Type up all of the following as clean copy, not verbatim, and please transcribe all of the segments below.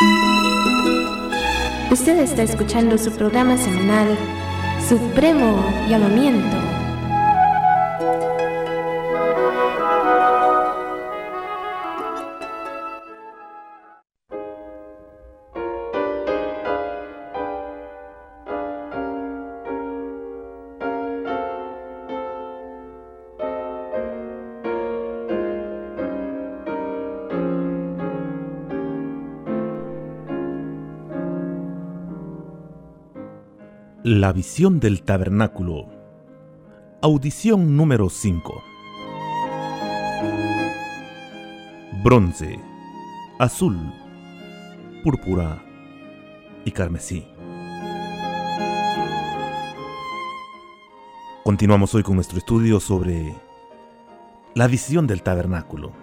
Usted está escuchando su programa semanal Supremo Llamamiento. La visión del tabernáculo. Audición número 5. Bronce, azul, púrpura y carmesí. Continuamos hoy con nuestro estudio sobre la visión del tabernáculo.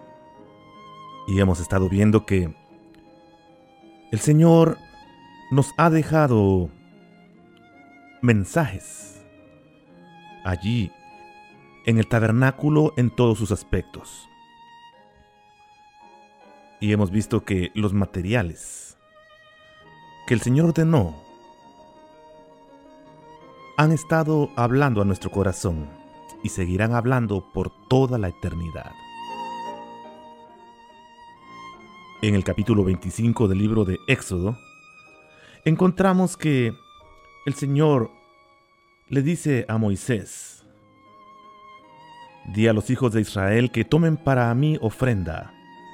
Y hemos estado viendo que el Señor nos ha dejado mensajes allí en el tabernáculo en todos sus aspectos. Y hemos visto que los materiales que el Señor ordenó han estado hablando a nuestro corazón y seguirán hablando por toda la eternidad. En el capítulo 25 del libro de Éxodo encontramos que el Señor le dice a Moisés: di a los hijos de Israel que tomen para mí ofrenda.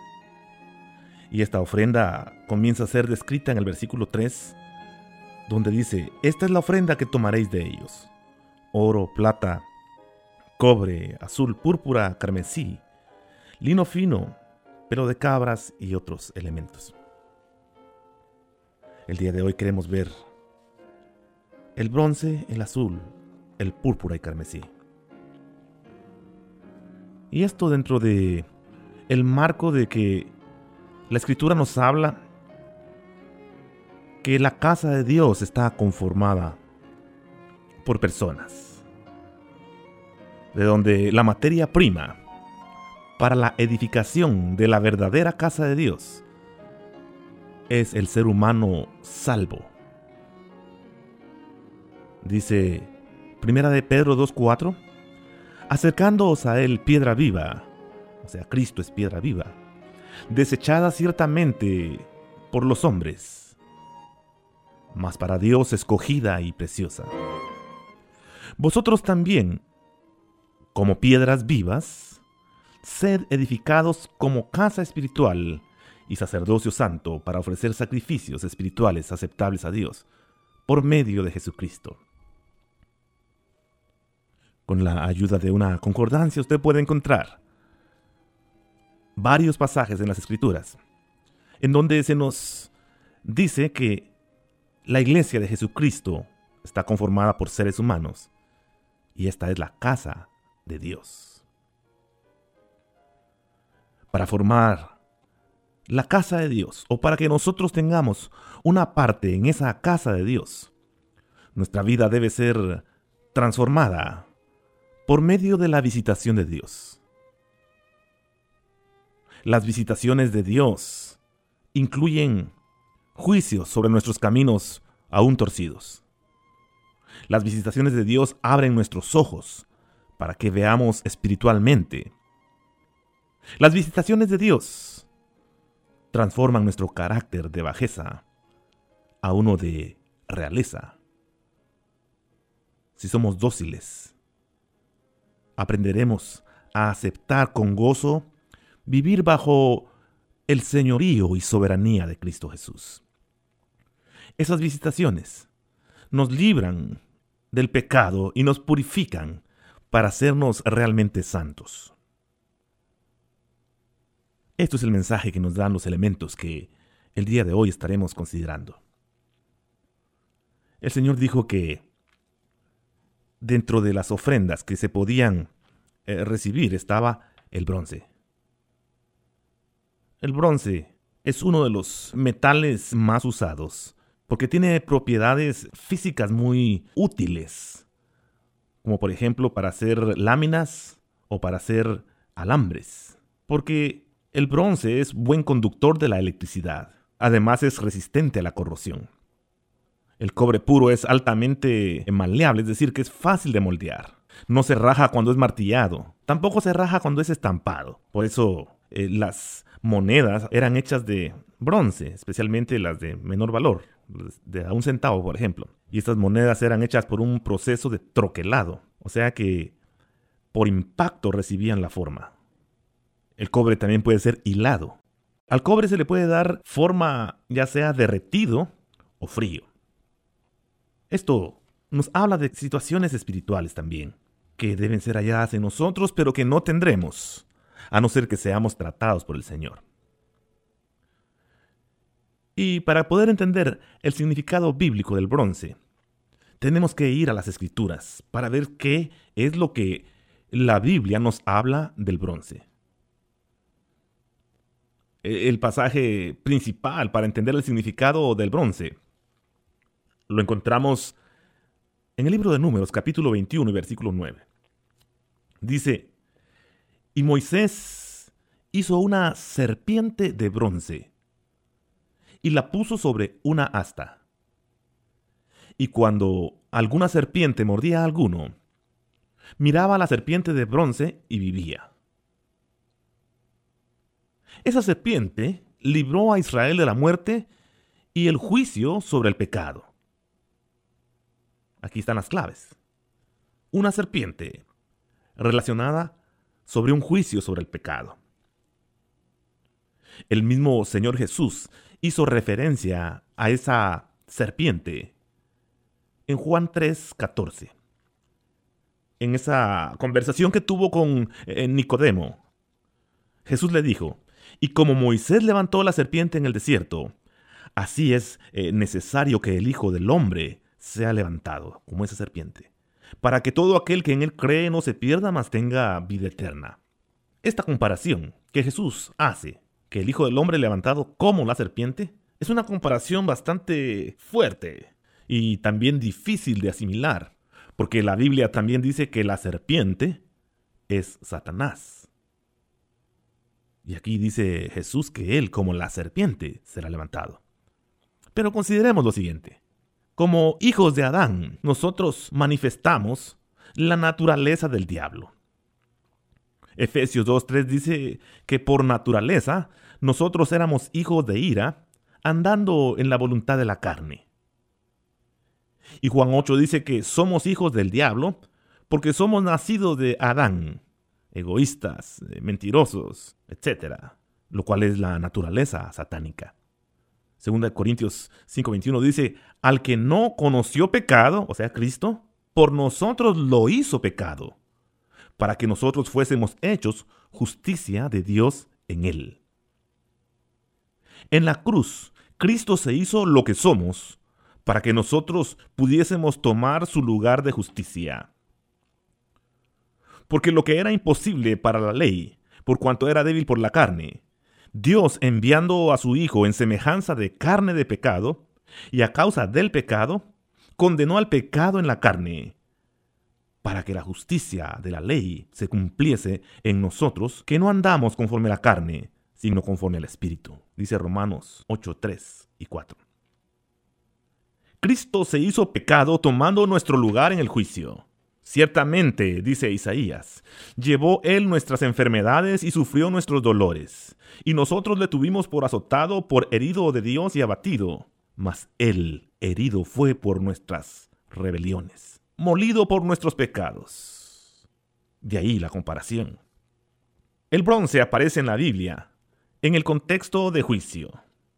Y esta ofrenda comienza a ser descrita en el versículo 3, donde dice: esta es la ofrenda que tomaréis de ellos: oro, plata, cobre, azul, púrpura, carmesí, lino fino, pelo de cabras y otros elementos. El día de hoy queremos ver el bronce, el azul, el púrpura y carmesí. Y esto dentro de el marco de que la Escritura nos habla que la casa de Dios está conformada por personas, de donde la materia prima para la edificación de la verdadera casa de Dios es el ser humano salvo. Dice Primera de Pedro 2:4: acercándoos a él piedra viva, o sea, Cristo es piedra viva, desechada ciertamente por los hombres, mas para Dios escogida y preciosa. Vosotros también, como piedras vivas, sed edificados como casa espiritual y sacerdocio santo para ofrecer sacrificios espirituales aceptables a Dios por medio de Jesucristo. Con la ayuda de una concordancia usted puede encontrar varios pasajes en las Escrituras en donde se nos dice que la iglesia de Jesucristo está conformada por seres humanos y esta es la casa de Dios. Para formar la casa de Dios, o para que nosotros tengamos una parte en esa casa de Dios, nuestra vida debe ser transformada por medio de la visitación de Dios. Las visitaciones de Dios incluyen juicios sobre nuestros caminos aún torcidos. Las visitaciones de Dios abren nuestros ojos para que veamos espiritualmente. Las visitaciones de Dios transforman nuestro carácter de bajeza a uno de realeza. Si somos dóciles, aprenderemos a aceptar con gozo vivir bajo el señorío y soberanía de Cristo Jesús. Esas visitaciones nos libran del pecado y nos purifican para hacernos realmente santos. Esto es el mensaje que nos dan los elementos que el día de hoy estaremos considerando. El Señor dijo que dentro de las ofrendas que se podían recibir estaba el bronce. El bronce es uno de los metales más usados porque tiene propiedades físicas muy útiles, como por ejemplo para hacer láminas o para hacer alambres, porque el bronce es buen conductor de la electricidad. Además es resistente a la corrosión. El cobre puro es altamente maleable, es decir, que es fácil de moldear. No se raja cuando es martillado, tampoco se raja cuando es estampado. Por eso las monedas eran hechas de bronce, especialmente las de menor valor, de a 1 centavo, por ejemplo. Y estas monedas eran hechas por un proceso de troquelado, o sea que por impacto recibían la forma. El cobre también puede ser hilado. Al cobre se le puede dar forma ya sea derretido o frío. Esto nos habla de situaciones espirituales también, que deben ser halladas en nosotros, pero que no tendremos, a no ser que seamos tratados por el Señor. Y para poder entender el significado bíblico del bronce, tenemos que ir a las Escrituras para ver qué es lo que la Biblia nos habla del bronce. El pasaje principal para entender el significado del bronce lo encontramos en el libro de Números, capítulo 21 y versículo 9. Dice: y Moisés hizo una serpiente de bronce y la puso sobre una asta. Y cuando alguna serpiente mordía a alguno, miraba a la serpiente de bronce y vivía. Esa serpiente libró a Israel de la muerte y el juicio sobre el pecado. Aquí están las claves. Una serpiente relacionada sobre un juicio sobre el pecado. El mismo Señor Jesús hizo referencia a esa serpiente en Juan 3:14. En esa conversación que tuvo con Nicodemo, Jesús le dijo: y como Moisés levantó la serpiente en el desierto, así es necesario que el Hijo del Hombre sea levantado como esa serpiente, para que todo aquel que en él cree no se pierda, mas tenga vida eterna. Esta comparación que Jesús hace, que el Hijo del Hombre levantado como la serpiente, es una comparación bastante fuerte y también difícil de asimilar, porque la Biblia también dice que la serpiente es Satanás. Y aquí dice Jesús que él, como la serpiente, será levantado. Pero consideremos lo siguiente. Como hijos de Adán, nosotros manifestamos la naturaleza del diablo. Efesios 2:3 dice que por naturaleza nosotros éramos hijos de ira, andando en la voluntad de la carne. Y Juan 8 dice que somos hijos del diablo porque somos nacidos de Adán, egoístas, mentirosos, etc., lo cual es la naturaleza satánica. 2 Corintios 5:21 dice: al que no conoció pecado, o sea, Cristo, por nosotros lo hizo pecado, para que nosotros fuésemos hechos justicia de Dios en él. En la cruz, Cristo se hizo lo que somos, para que nosotros pudiésemos tomar su lugar de justicia. Porque lo que era imposible para la ley, por cuanto era débil por la carne, Dios, enviando a su Hijo en semejanza de carne de pecado, y a causa del pecado, condenó al pecado en la carne, para que la justicia de la ley se cumpliese en nosotros, que no andamos conforme a la carne, sino conforme al Espíritu. Dice Romanos 8:3 y 4. Cristo se hizo pecado tomando nuestro lugar en el juicio. Ciertamente, dice Isaías, llevó él nuestras enfermedades y sufrió nuestros dolores. Y nosotros le tuvimos por azotado, por herido de Dios y abatido. Mas él herido fue por nuestras rebeliones, molido por nuestros pecados. De ahí la comparación. El bronce aparece en la Biblia en el contexto de juicio.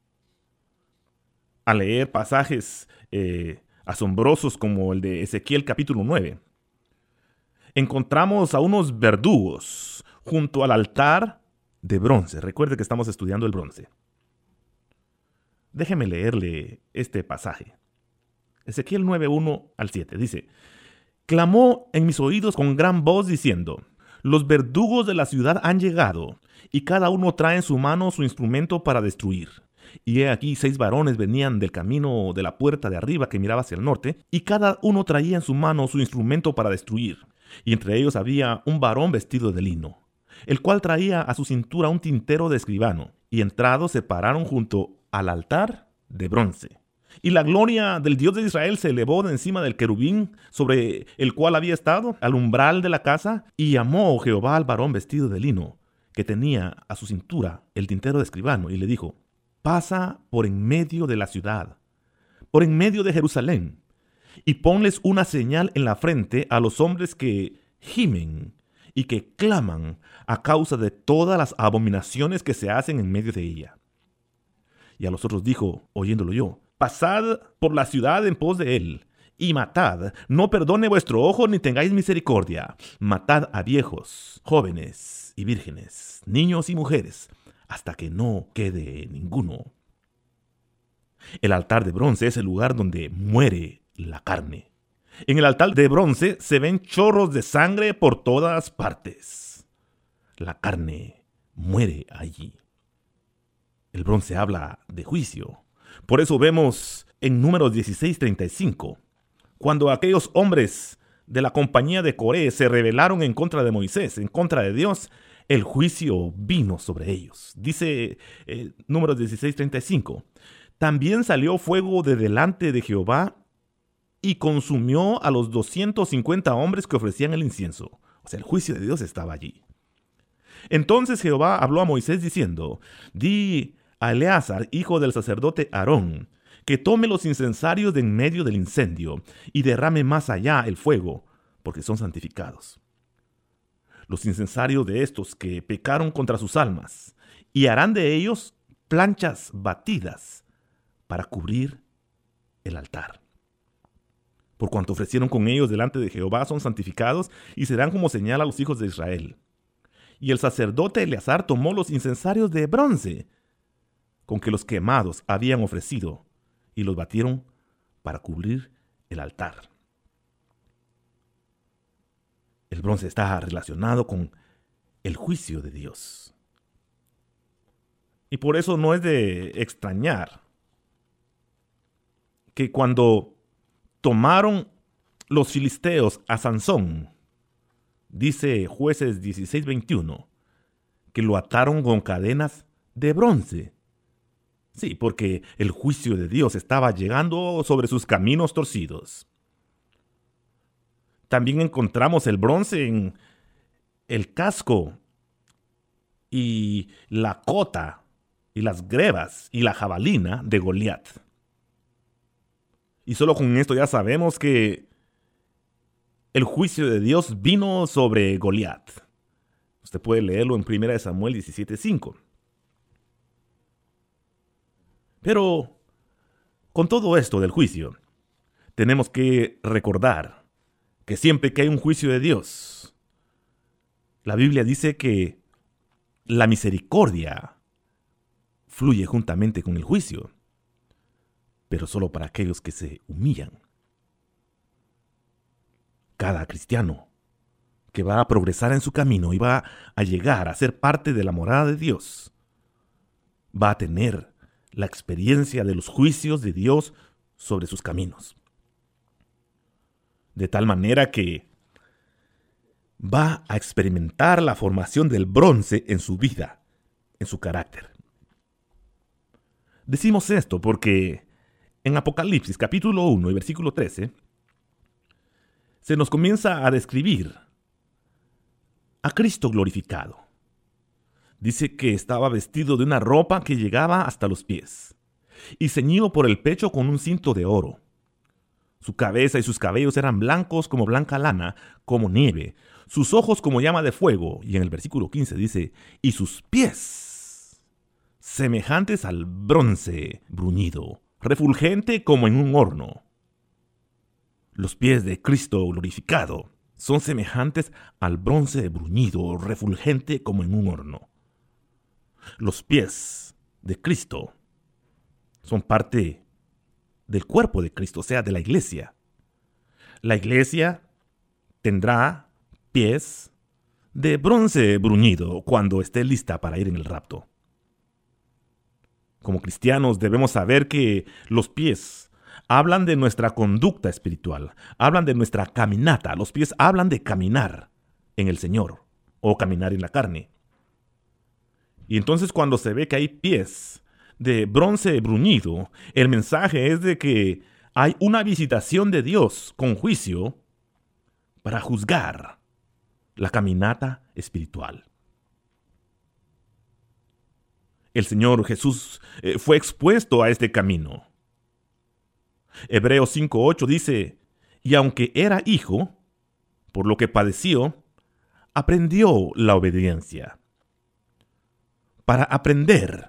Al leer pasajes asombrosos como el de Ezequiel capítulo 9, encontramos a unos verdugos junto al altar de bronce. Recuerde que estamos estudiando el bronce. Déjeme leerle este pasaje. Ezequiel 9:1 al 7 dice: clamó en mis oídos con gran voz diciendo: los verdugos de la ciudad han llegado, y cada uno trae en su mano su instrumento para destruir. Y he aquí 6 varones venían del camino de la puerta de arriba que miraba hacia el norte, y cada uno traía en su mano su instrumento para destruir. Y entre ellos había un varón vestido de lino, el cual traía a su cintura un tintero de escribano, y entrados se pararon junto al altar de bronce. Y la gloria del Dios de Israel se elevó de encima del querubín sobre el cual había estado, al umbral de la casa, y llamó Jehová al varón vestido de lino, que tenía a su cintura el tintero de escribano, y le dijo: pasa por en medio de la ciudad, por en medio de Jerusalén, y ponles una señal en la frente a los hombres que gimen y que claman a causa de todas las abominaciones que se hacen en medio de ella. Y a los otros dijo, oyéndolo yo: pasad por la ciudad en pos de él, y matad, no perdone vuestro ojo ni tengáis misericordia. Matad a viejos, jóvenes y vírgenes, niños y mujeres, hasta que no quede ninguno. El altar de bronce es el lugar donde muere la carne. En el altar de bronce se ven chorros de sangre por todas partes. La carne muere allí. El bronce habla de juicio. Por eso vemos en Números 16:35, cuando aquellos hombres de la compañía de Coré se rebelaron en contra de Moisés, en contra de Dios, el juicio vino sobre ellos. Dice Números 16:35, también salió fuego de delante de Jehová y consumió a los 250 hombres que ofrecían el incienso. O sea, el juicio de Dios estaba allí. Entonces Jehová habló a Moisés diciendo: di a Eleazar, hijo del sacerdote Aarón, que tome los incensarios de en medio del incendio y derrame más allá el fuego, porque son santificados. Los incensarios de estos que pecaron contra sus almas, y harán de ellos planchas batidas para cubrir el altar. Por cuanto ofrecieron con ellos delante de Jehová, son santificados y serán como señal a los hijos de Israel. Y el sacerdote Eleazar tomó los incensarios de bronce con que los quemados habían ofrecido, y los batieron para cubrir el altar. El bronce está relacionado con el juicio de Dios. Y por eso no es de extrañar que cuando tomaron los filisteos a Sansón, dice Jueces 16:21, que lo ataron con cadenas de bronce. Sí, porque el juicio de Dios estaba llegando sobre sus caminos torcidos. También encontramos el bronce en el casco y la cota y las grebas y la jabalina de Goliat. Y solo con esto ya sabemos que el juicio de Dios vino sobre Goliat. Usted puede leerlo en 1 Samuel 17:5. Pero con todo esto del juicio, tenemos que recordar que siempre que hay un juicio de Dios, la Biblia dice que la misericordia fluye juntamente con el juicio, pero solo para aquellos que se humillan. Cada cristiano que va a progresar en su camino y va a llegar a ser parte de la morada de Dios, va a tener la experiencia de los juicios de Dios sobre sus caminos. De tal manera que va a experimentar la formación del bronce en su vida, en su carácter. Decimos esto porque en Apocalipsis capítulo 1 y versículo 13 se nos comienza a describir a Cristo glorificado. Dice que estaba vestido de una ropa que llegaba hasta los pies y ceñido por el pecho con un cinto de oro. Su cabeza y sus cabellos eran blancos como blanca lana, como nieve, sus ojos como llama de fuego. Y en el versículo 15 dice, y sus pies semejantes al bronce bruñido, refulgente como en un horno. Los pies de Cristo glorificado son semejantes al bronce bruñido, refulgente como en un horno. Los pies de Cristo son parte del cuerpo de Cristo, o sea, de la iglesia. La iglesia tendrá pies de bronce bruñido cuando esté lista para ir en el rapto. Como cristianos debemos saber que los pies hablan de nuestra conducta espiritual, hablan de nuestra caminata. Los pies hablan de caminar en el Señor o caminar en la carne. Y entonces cuando se ve que hay pies de bronce bruñido, el mensaje es de que hay una visitación de Dios con juicio para juzgar la caminata espiritual. El Señor Jesús fue expuesto a este camino. Hebreos 5:8 dice: y aunque era hijo, por lo que padeció, aprendió la obediencia. Para aprender,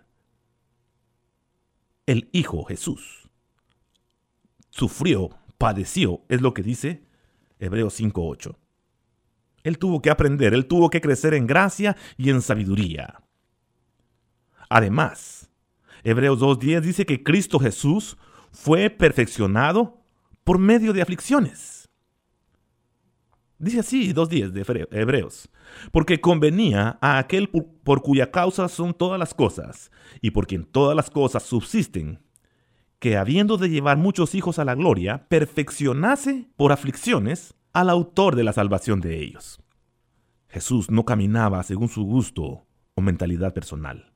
el Hijo Jesús sufrió, padeció, es lo que dice Hebreos 5:8. Él tuvo que aprender, él tuvo que crecer en gracia y en sabiduría. Además, Hebreos 2:10 dice que Cristo Jesús fue perfeccionado por medio de aflicciones. Dice así 2:10 de Hebreos: porque convenía a aquel por cuya causa son todas las cosas, y por quien todas las cosas subsisten, que habiendo de llevar muchos hijos a la gloria, perfeccionase por aflicciones al autor de la salvación de ellos. Jesús no caminaba según su gusto o mentalidad personal.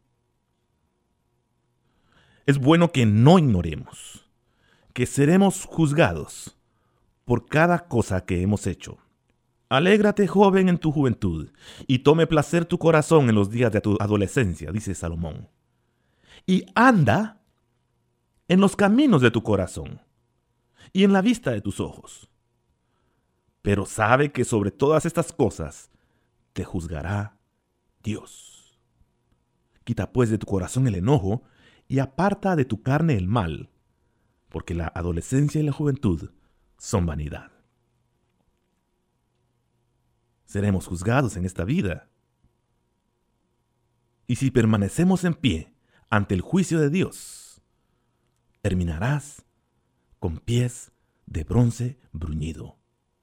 Es bueno que no ignoremos que seremos juzgados por cada cosa que hemos hecho. Alégrate, joven, en tu juventud, y tome placer tu corazón en los días de tu adolescencia, dice Salomón. Y anda en los caminos de tu corazón y en la vista de tus ojos. Pero sabe que sobre todas estas cosas te juzgará Dios. Quita pues de tu corazón el enojo y aparta de tu carne el mal, porque la adolescencia y la juventud son vanidad. Seremos juzgados en esta vida. Y si permanecemos en pie ante el juicio de Dios, terminarás con pies de bronce bruñido.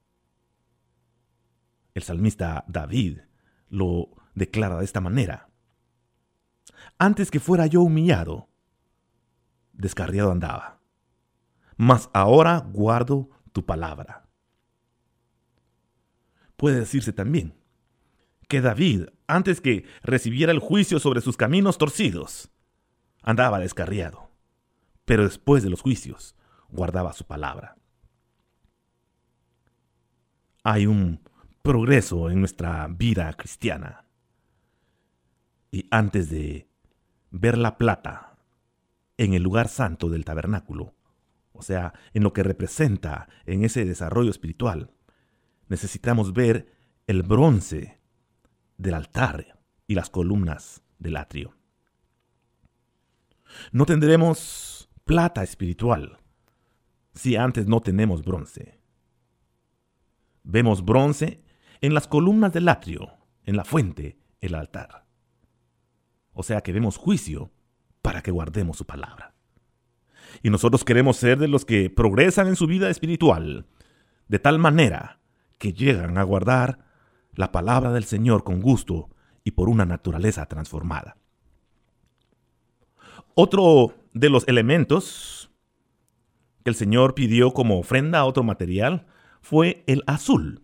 El salmista David lo declara de esta manera: antes que fuera yo humillado, descarriado andaba, mas ahora guardo tu palabra. Puede decirse también que David, antes que recibiera el juicio sobre sus caminos torcidos, andaba descarriado, pero después de los juicios guardaba su palabra. Hay un progreso en nuestra vida cristiana. Y antes de ver la plata en el lugar santo del tabernáculo, o sea, en lo que representa en ese desarrollo espiritual, necesitamos ver el bronce del altar y las columnas del atrio. No tendremos plata espiritual si antes no tenemos bronce. Vemos bronce en las columnas del atrio, en la fuente, el altar. O sea que vemos juicio para que guardemos su palabra. Y nosotros queremos ser de los que progresan en su vida espiritual, de tal manera que llegan a guardar la palabra del Señor con gusto y por una naturaleza transformada. Otro de los elementos que el Señor pidió como ofrenda a otro material fue el azul.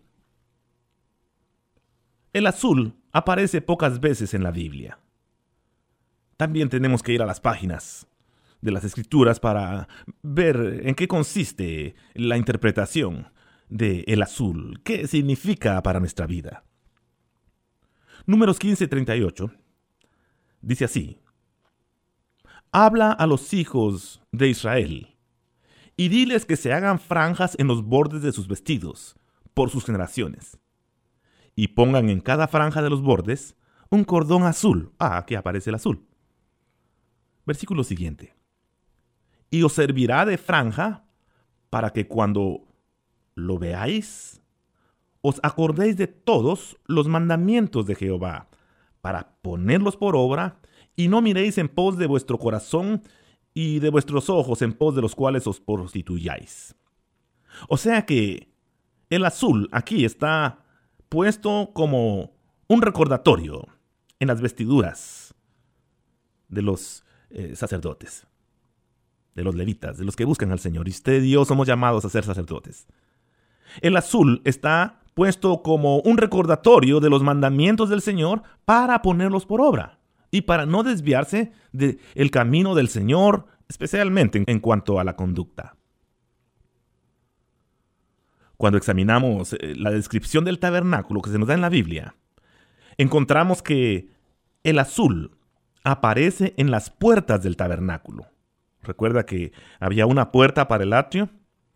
El azul aparece pocas veces en la Biblia. También tenemos que ir a las páginas de las Escrituras para ver en qué consiste la interpretación del azul. ¿Qué significa para nuestra vida? Números 15:38 dice así: habla a los hijos de Israel y diles que se hagan franjas en los bordes de sus vestidos por sus generaciones, y pongan en cada franja de los bordes un cordón azul. Aquí aparece el azul. Versículo siguiente: y os servirá de franja para que cuando lo veáis, os acordéis de todos los mandamientos de Jehová, para ponerlos por obra, y no miréis en pos de vuestro corazón y de vuestros ojos en pos de los cuales os prostituyáis. O sea que el azul aquí está puesto como un recordatorio en las vestiduras de los sacerdotes, de los levitas, de los que buscan al Señor. Y usted y yo somos llamados a ser sacerdotes. El azul está puesto como un recordatorio de los mandamientos del Señor para ponerlos por obra. y para no desviarse del camino del Señor, especialmente en cuanto a la conducta. Cuando examinamos la descripción del tabernáculo que se nos da en la Biblia, encontramos que el azul aparece en las puertas del tabernáculo. Recuerda que había una puerta para el atrio,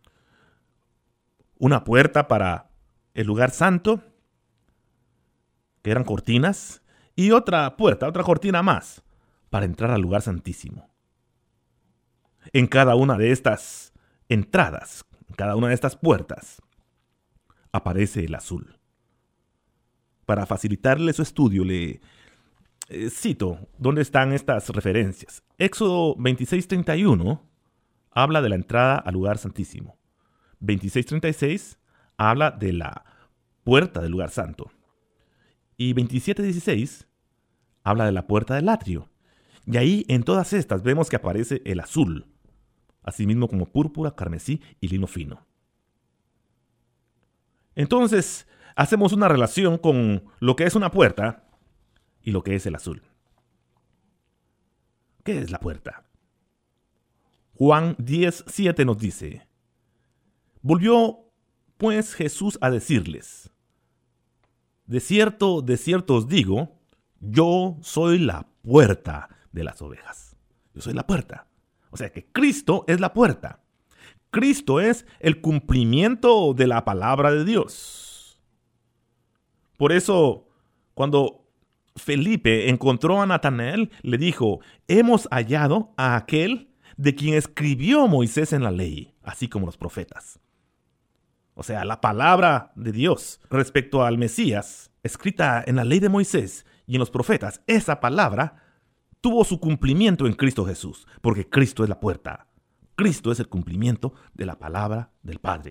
una puerta para el lugar santo, que eran cortinas, y otra puerta, otra cortina más, para entrar al lugar santísimo. En cada una de estas entradas, en cada una de estas puertas, aparece el azul. Para facilitarle su estudio, le cito dónde están estas referencias. Éxodo 26:31 habla de la entrada al lugar santísimo. 26:36 habla de la puerta del lugar santo. Y 27:16 habla de la puerta del atrio. Y ahí en todas estas vemos que aparece el azul, asimismo como púrpura, carmesí y lino fino. Entonces, hacemos una relación con lo que es una puerta y lo que es el azul. ¿Qué es la puerta? Juan 10:7 nos dice: volvió pues Jesús a decirles: de cierto os digo, yo soy la puerta de las ovejas. Yo soy la puerta. O sea que Cristo es la puerta. Cristo es el cumplimiento de la palabra de Dios. Por eso, cuando Felipe encontró a Natanael, le dijo: hemos hallado a aquel de quien escribió Moisés en la ley, así como los profetas. O sea, la palabra de Dios respecto al Mesías, escrita en la ley de Moisés y en los profetas, esa palabra tuvo su cumplimiento en Cristo Jesús, porque Cristo es la puerta. Cristo es el cumplimiento de la palabra del Padre.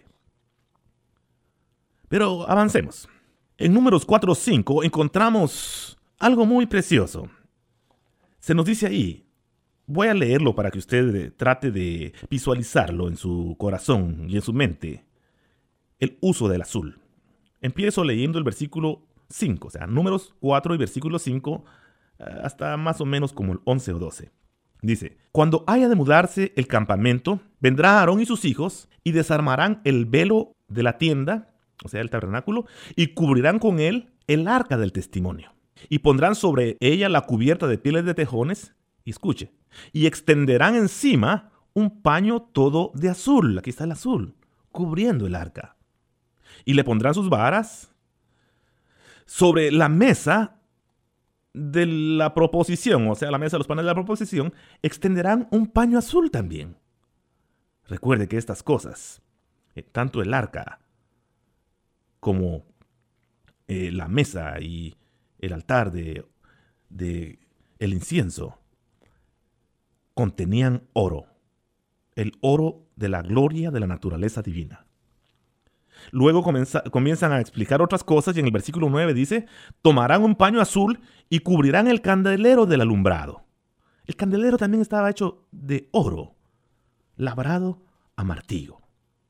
Pero avancemos. En Números 4:5 encontramos algo muy precioso. Se nos dice ahí, voy a leerlo para que usted trate de visualizarlo en su corazón y en su mente, el uso del azul. Empiezo leyendo el versículo 5, o sea, Números 4 y versículo 5, hasta más o menos como el 11 o 12. Dice: cuando haya de mudarse el campamento, vendrá Aarón y sus hijos y desarmarán el velo de la tienda, o sea, el tabernáculo, y cubrirán con él el arca del testimonio. Y pondrán sobre ella la cubierta de pieles de tejones, y escuche, y extenderán encima un paño todo de azul, aquí está el azul, cubriendo el arca. Y le pondrán sus varas sobre la mesa de la proposición, o sea, la mesa de los panes de la proposición, extenderán un paño azul también. Recuerde que estas cosas, tanto el arca como la mesa y el altar de el incienso, contenían oro, el oro de la gloria de la naturaleza divina. Luego comienzan a explicar otras cosas y en el versículo 9 dice: tomarán un paño azul y cubrirán el candelero del alumbrado. El candelero también estaba hecho de oro, labrado a martillo.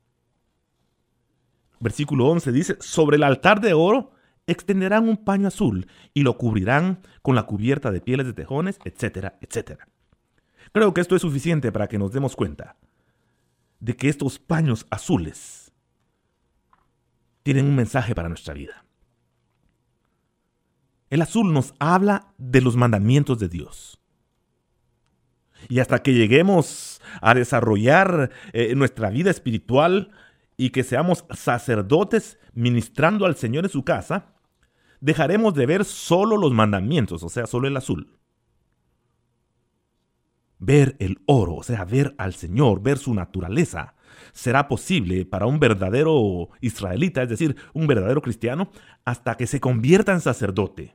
Versículo 11 dice: sobre el altar de oro extenderán un paño azul y lo cubrirán con la cubierta de pieles de tejones, etcétera, etcétera. Creo que esto es suficiente para que nos demos cuenta de que estos paños azules tienen un mensaje para nuestra vida. El azul nos habla de los mandamientos de Dios. Y hasta que lleguemos a desarrollar nuestra vida espiritual y que seamos sacerdotes ministrando al Señor en su casa, dejaremos de ver solo los mandamientos, o sea, solo el azul. Ver el oro, o sea, ver al Señor, ver su naturaleza, será posible para un verdadero israelita, es decir, un verdadero cristiano, hasta que se convierta en sacerdote.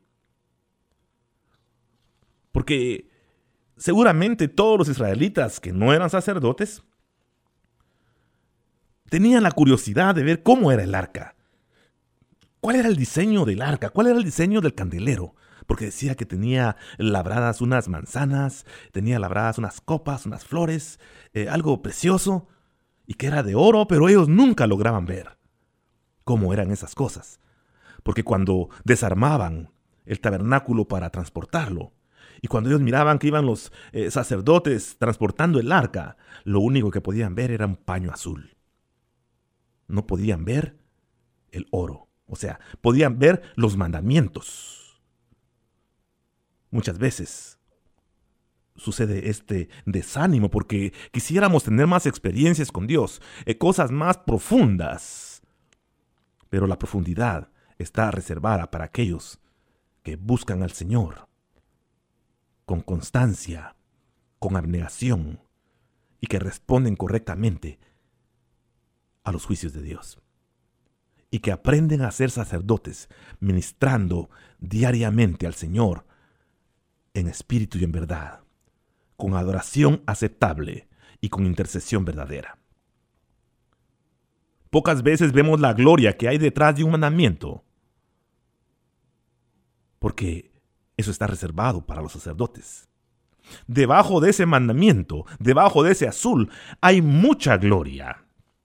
Porque seguramente todos los israelitas que no eran sacerdotes tenían la curiosidad de ver cómo era el arca. ¿Cuál era el diseño del arca? ¿Cuál era el diseño del candelero? Porque decía que tenía labradas unas manzanas, tenía labradas unas copas, unas flores, algo precioso, y que era de oro, pero ellos nunca lograban ver cómo eran esas cosas. Porque cuando desarmaban el tabernáculo para transportarlo, Y cuando ellos miraban que iban los sacerdotes transportando el arca, lo único que podían ver era un paño azul. No podían ver el oro. O sea, podían ver los mandamientos. Muchas veces sucede este desánimo porque quisiéramos tener más experiencias con Dios, cosas más profundas. Pero la profundidad está reservada para aquellos que buscan al Señor con constancia, con abnegación y que responden correctamente a los juicios de Dios. Y que aprenden a ser sacerdotes, ministrando diariamente al Señor en espíritu y en verdad, con adoración aceptable y con intercesión verdadera. Pocas veces vemos la gloria que hay detrás de un mandamiento, porque eso está reservado para los sacerdotes. Debajo de ese mandamiento, debajo de ese azul, hay mucha gloria.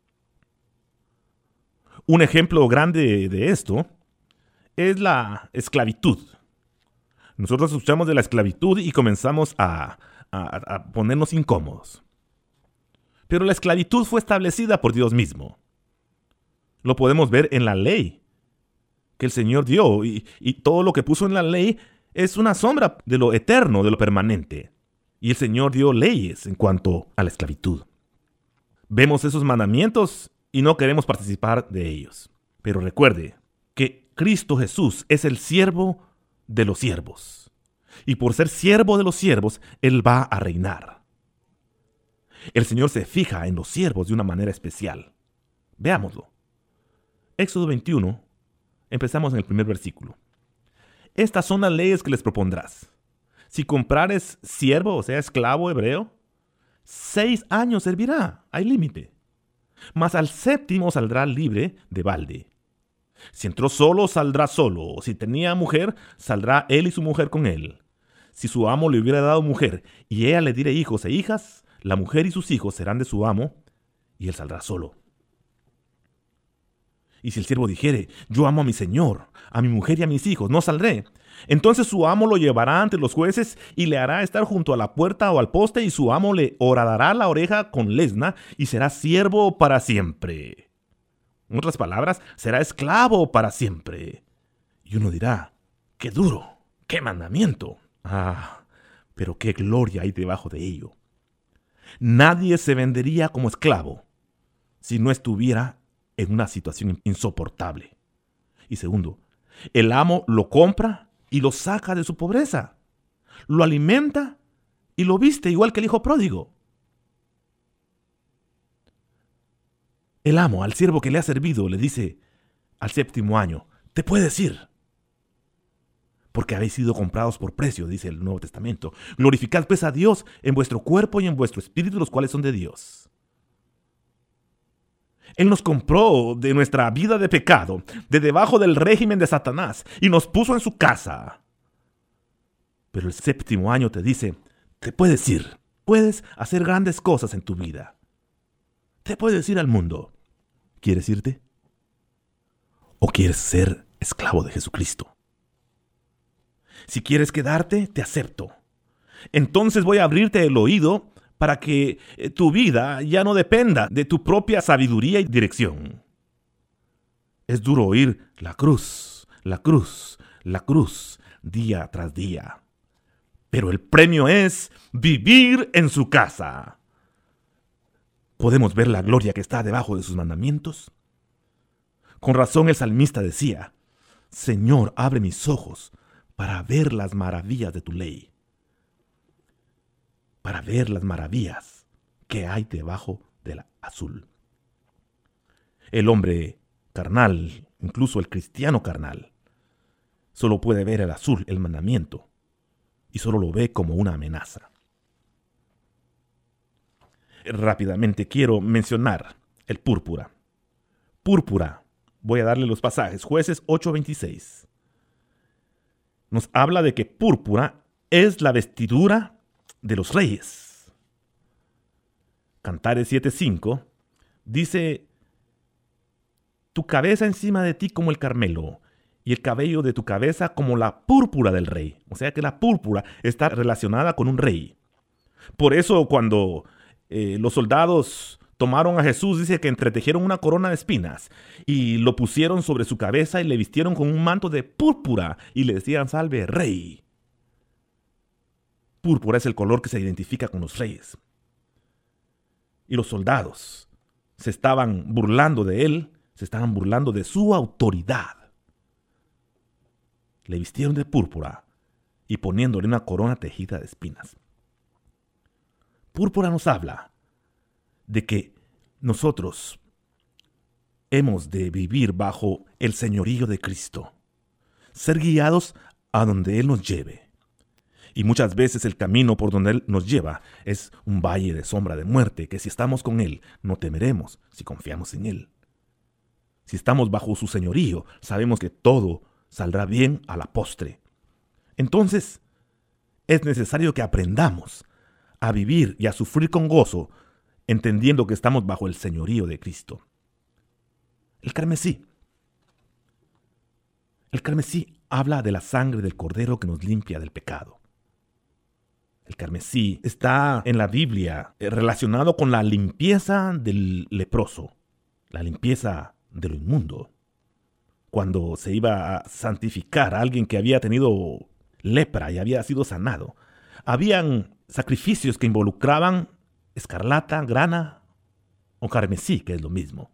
Un ejemplo grande de esto es la esclavitud. Nosotros escuchamos de la esclavitud y comenzamos a ponernos incómodos. Pero la esclavitud fue establecida por Dios mismo. Lo podemos ver en la ley que el Señor dio, y todo lo que puso en la ley es una sombra de lo eterno, de lo permanente. Y el Señor dio leyes en cuanto a la esclavitud. Vemos esos mandamientos y no queremos participar de ellos. Pero recuerde que Cristo Jesús es el siervo de los siervos. Y por ser siervo de los siervos, Él va a reinar. El Señor se fija en los siervos de una manera especial. Veámoslo. Éxodo 21, empezamos en el primer versículo. Estas son las leyes que les propondrás. Si comprares siervo, o sea, esclavo hebreo, 6 años servirá, hay límite. Mas al 7º saldrá libre de balde. Si entró solo, saldrá solo. Si tenía mujer, saldrá él y su mujer con él. Si su amo le hubiera dado mujer y ella le diere hijos e hijas, la mujer y sus hijos serán de su amo y él saldrá solo. Y si el siervo dijere, yo amo a mi señor, a mi mujer y a mis hijos, no saldré, entonces su amo lo llevará ante los jueces y le hará estar junto a la puerta o al poste, y su amo le horadará la oreja con lesna y será siervo para siempre. En otras palabras, será esclavo para siempre. Y uno dirá, qué duro, qué mandamiento. Pero qué gloria hay debajo de ello. Nadie se vendería como esclavo si no estuviera en una situación insoportable. Y segundo, el amo lo compra y lo saca de su pobreza. Lo alimenta y lo viste igual que el hijo pródigo. El amo al siervo que le ha servido le dice al 7º año, te puedes ir, porque habéis sido comprados por precio, dice el Nuevo Testamento. Glorificad pues a Dios en vuestro cuerpo y en vuestro espíritu, los cuales son de Dios. Él nos compró de nuestra vida de pecado, de debajo del régimen de Satanás, y nos puso en su casa. Pero el 7º año te dice, te puedes ir, puedes hacer grandes cosas en tu vida. Te puedes ir al mundo. ¿Quieres irte? ¿O quieres ser esclavo de Jesucristo? Si quieres quedarte, te acepto. Entonces voy a abrirte el oído para que tu vida ya no dependa de tu propia sabiduría y dirección. Es duro oír la cruz, la cruz, la cruz, día tras día. Pero el premio es vivir en su casa. ¿Podemos ver la gloria que está debajo de sus mandamientos? Con razón el salmista decía, Señor, abre mis ojos para ver las maravillas de tu ley. Para ver las maravillas que hay debajo del azul. El hombre carnal, incluso el cristiano carnal, solo puede ver el azul, el mandamiento, y solo lo ve como una amenaza. Rápidamente quiero mencionar el púrpura. Púrpura, voy a darle los pasajes. Jueces 8:26. Nos habla de que púrpura es la vestidura de los reyes. Cantares 7:5 dice, tu cabeza encima de ti como el Carmelo, y el cabello de tu cabeza como la púrpura del rey. O sea que la púrpura está relacionada con un rey. Por eso cuando los soldados tomaron a Jesús, dice que entretejieron una corona de espinas y lo pusieron sobre su cabeza y le vistieron con un manto de púrpura y le decían: salve, rey. Púrpura es el color que se identifica con los reyes. Y los soldados se estaban burlando de él, se estaban burlando de su autoridad. Le vistieron de púrpura y poniéndole una corona tejida de espinas. Púrpura nos habla de que nosotros hemos de vivir bajo el señorío de Cristo, ser guiados a donde Él nos lleve. Y muchas veces el camino por donde Él nos lleva es un valle de sombra de muerte, que si estamos con Él no temeremos si confiamos en Él. Si estamos bajo su señorío, sabemos que todo saldrá bien a la postre. Entonces, es necesario que aprendamos a vivir y a sufrir con gozo, entendiendo que estamos bajo el señorío de Cristo. El carmesí. El carmesí habla de la sangre del Cordero que nos limpia del pecado. El carmesí está en la Biblia relacionado con la limpieza del leproso, la limpieza de lo inmundo. Cuando se iba a santificar a alguien que había tenido lepra y había sido sanado, habían sacrificios que involucraban escarlata, grana o carmesí, que es lo mismo.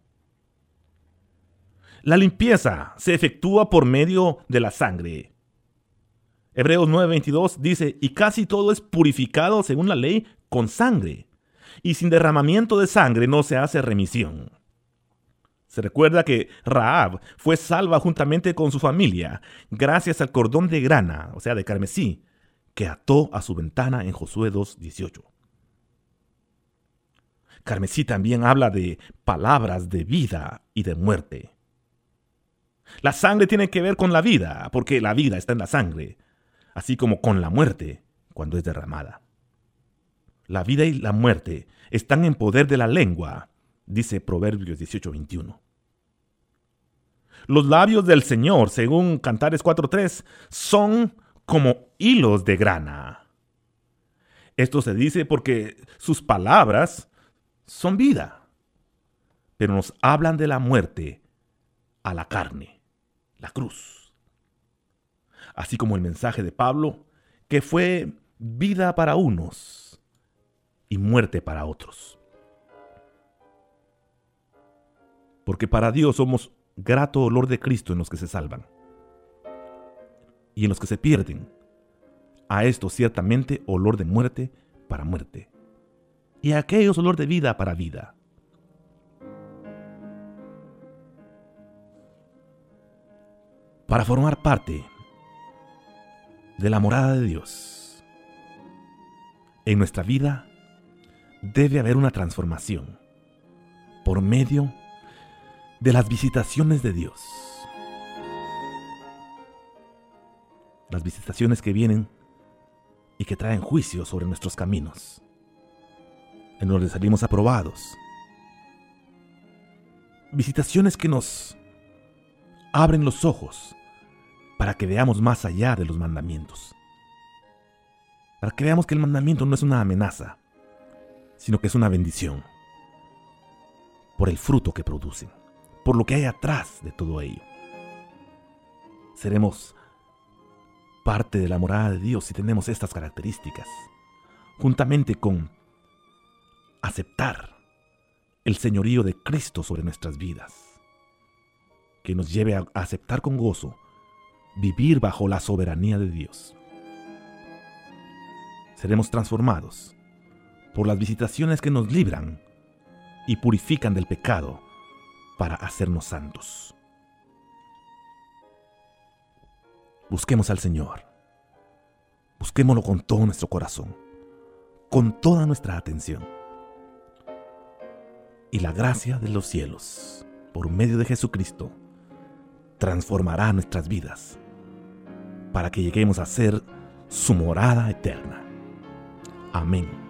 La limpieza se efectúa por medio de la sangre. Hebreos 9:22 dice: y casi todo es purificado según la ley con sangre, y sin derramamiento de sangre no se hace remisión. Se recuerda que Rahab fue salva juntamente con su familia gracias al cordón de grana, o sea de carmesí, que ató a su ventana en Josué 2:18. Carmesí también habla de palabras de vida y de muerte. La sangre tiene que ver con la vida, porque la vida está en la sangre, así como con la muerte cuando es derramada. La vida y la muerte están en poder de la lengua, dice Proverbios 18:21. Los labios del Señor, según Cantares 4:3, son como hilos de grana. Esto se dice porque sus palabras son vida, pero nos hablan de la muerte a la carne, la cruz. Así como el mensaje de Pablo, que fue vida para unos y muerte para otros. Porque para Dios somos grato olor de Cristo en los que se salvan. Y en los que se pierden, a estos ciertamente olor de muerte para muerte, y a aquellos olor de vida para vida. Para formar parte de la morada de Dios, en nuestra vida debe haber una transformación por medio de las visitaciones de Dios. Las visitaciones que vienen y que traen juicio sobre nuestros caminos, en donde salimos aprobados. Visitaciones que nos abren los ojos para que veamos más allá de los mandamientos. Para que veamos que el mandamiento no es una amenaza, sino que es una bendición. Por el fruto que producen, por lo que hay atrás de todo ello. Seremos parte de la morada de Dios si tenemos estas características, juntamente con aceptar el señorío de Cristo sobre nuestras vidas, que nos lleve a aceptar con gozo vivir bajo la soberanía de Dios. Seremos transformados por las visitaciones que nos libran y purifican del pecado para hacernos santos. Busquemos al Señor. Busquémoslo con todo nuestro corazón, con toda nuestra atención. Y la gracia de los cielos, por medio de Jesucristo, transformará nuestras vidas para que lleguemos a ser su morada eterna. Amén.